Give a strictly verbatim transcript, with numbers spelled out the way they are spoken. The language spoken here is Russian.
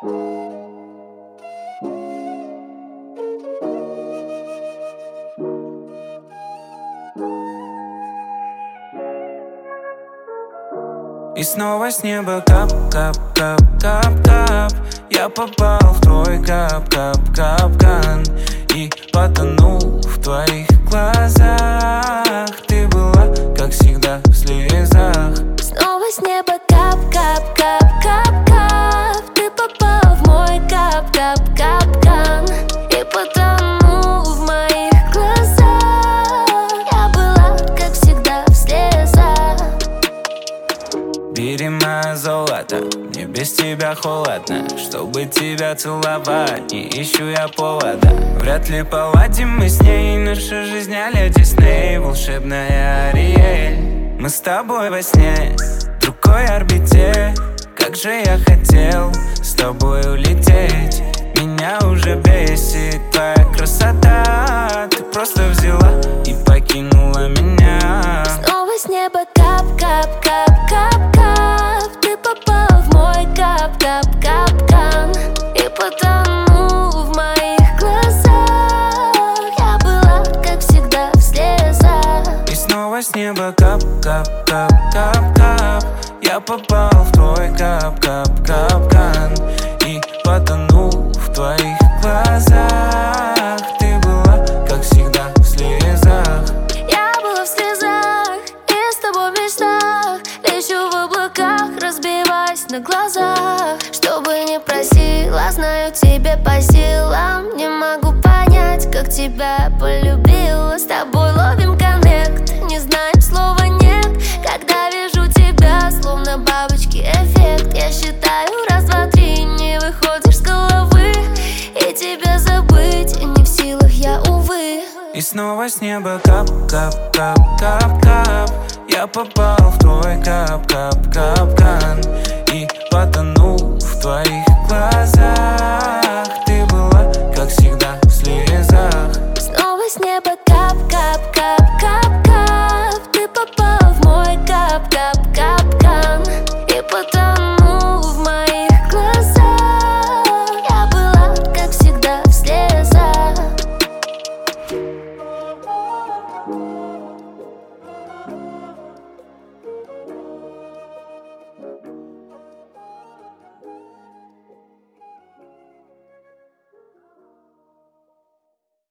И снова с неба кап-кап-кап-кап-кап. Я попал в твой кап-кап-капкан и потонул в твоих глазах. Ты была, как всегда, в слезах. Снова с неба кап-кап-кап-кап-кап. Ты попал в мой кап-кап-капкан и потонул в моих глазах. Я была, как всегда, в слезах. Бери мое золото, мне без тебя холодно. Чтобы тебя целовать, не ищу я повода. Вряд ли поладим мы с ней, наша жизнь а-ля Дисней. Волшебная Ариэль, мы с тобой во сне, в другой орбите. Как же я хотел с тобой улететь. Меня уже бесит твоя красота. Ты просто взяла и покинула меня. Снова с неба кап-кап-кап-кап-кап. Ты попал в мой кап-кап-капкан и потонул в моих глазах. Я была, как всегда, в слезах. И снова с неба кап-кап-кап-кап-кап. Я попал в твой кап-кап-капкан и потонул в твоих глазах. Ты была, как всегда, в слезах. Я была в слезах и с тобой в мечтах. Лечу в облаках, разбиваясь на глазах. Что бы ни просила, знаю, тебе по силам. Не могу понять, как тебя полюбила. С тобой ловим коннект, не знаем слова нет. Когда вижу тебя, словно бабочки эффект. Я считаю раз, два, три, не выходишь с головы. И тебя забыть не в силах я, увы. И снова с неба кап-кап-кап-кап-кап. Я попал в твой кап-кап-капкан и потонул в твоих глазах. Ты была, как всегда, в слезах. Снова с неба кап-кап-кап-кап-кап. Ты попал в мой кап-кап-капкан и потонул в моих глазах. Я была, как всегда, в слезах.